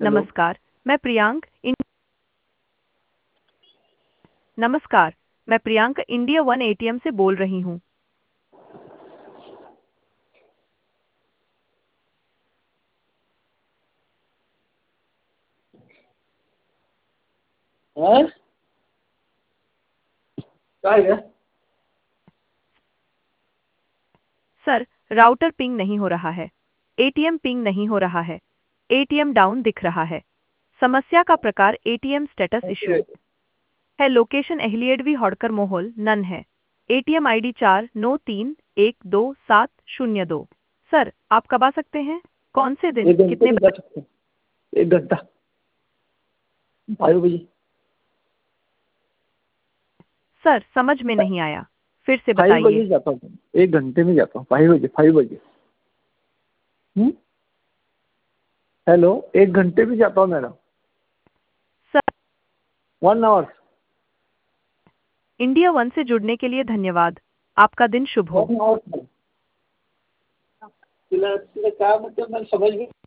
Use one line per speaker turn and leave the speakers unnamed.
Hello.
नमस्कार, मैं प्रियांक इन नमस्कार, मैं प्रियांक इंडिया वन एटीएम से बोल रही हूँ।
हाँ, क्या है?
सर, राउटर पिंग नहीं हो रहा है। एटीएम पिंग नहीं हो रहा है। एटीएम डाउन दिख रहा है। समस्या का प्रकार एटीएम स्टेटस इशू
ओके।
है। लोकेशन एहलियडवी हॉडकर मोहोल नन है। ATM ID 49312702। सर, आप कब आ सकते हैं? कौन से दिन?
एक घंटे
कितने
में जा
बजे?
सकते हैं। एक घंटा, 5 बजे।
सर, समझ में नहीं आया। फिर से
5 बजे
बताइए।
जाता हूँ। एक घंटे में जाता हूँ, 5 बजे, 5 बजे। हम्म। हेलो, एक घंटे में जाता हूँ madam.
Sir,
1 hour.
India one से जुड़ने के लिए धन्यवाद। आपका दिन शुभ हो।
1 आवर। क्या मतलब, मैं समझ में